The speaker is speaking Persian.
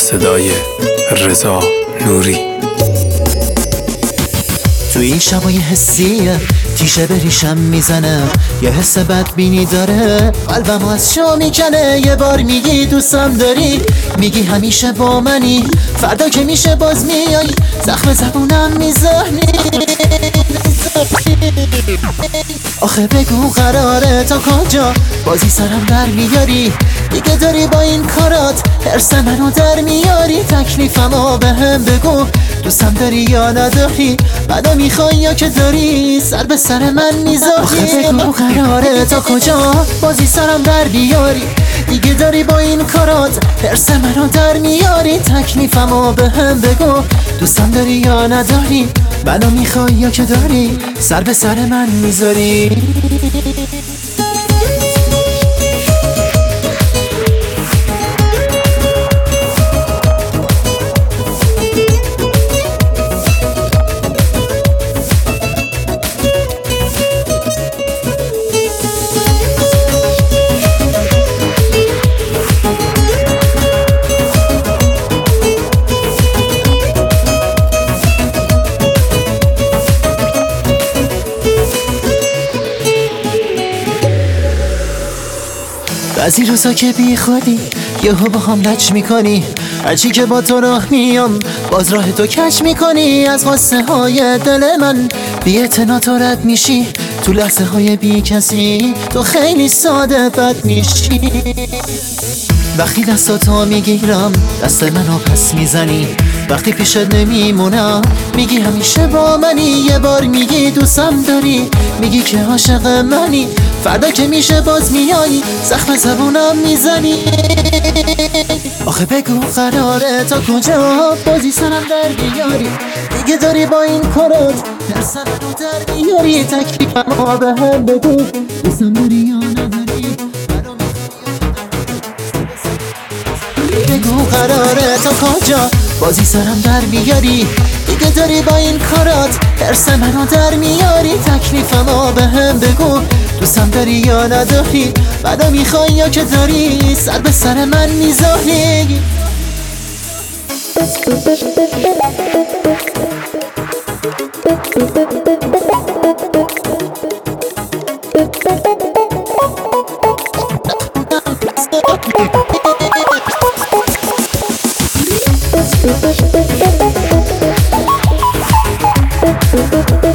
صدای رضا نوری. تو این شبای حسیه تیشه به ریشم میزنه، یه حس بدبینی داره قلبمو از شا میکنه. یه بار میگی دوستم داری، میگی همیشه با منی، فردا که میشه باز میای زخم زبونم میزنی. آخه بگو قراره تا کجا بازی سرم در میاری؟ دیگه داری با این کارات حرس منو در میاری. تکلیفمو بهم بگو، دوستم داری یا نداری؟ منو میخوای یا که داری سر به سر من میذاری؟ آخه بگو قراره تا کجا بازی سرم در بیاری؟ دیگه داری با این کارات حرس منو در میاری. تکلیفمو بهم بگو، دوستم داری یا نداری؟ منو میخوای یا که داری سر به سر من میذاری؟ بعضی روزا که بی خودی یهو با هم لج میکنی، هرچی که با تو راه میام باز راه تو کج میکنی. از قصه های دل من بی اعتنا تو رد میشی، تو لحظه های بی کسی تو خیلی ساده بد میشی. وقتی دستاتو میگیرم دست منو پس میزنی، وقتی پیشت نمیمونم میگی همیشه با منی. یه بار میگی دوستم داری، میگی که عاشق منی، فردا که میشه باز میای زخم زبونم میزنی. آخه بگو قراره تا کجا بازی سرم در بیاری؟ دیگه داری با این کارات حرس منو در میاری. تکلیفمو بهم بگو، دوستم داری یا نداری؟ بگو قراره تا کجا بازی سرم در بیاری؟ دیگه داری با این کارات حرس منو در میاری. تکلیفمو بهم بگو، دوستم داری یا نداری؟ بعدا میخوای یا که داری سر به سر من میذاری؟ Thank you.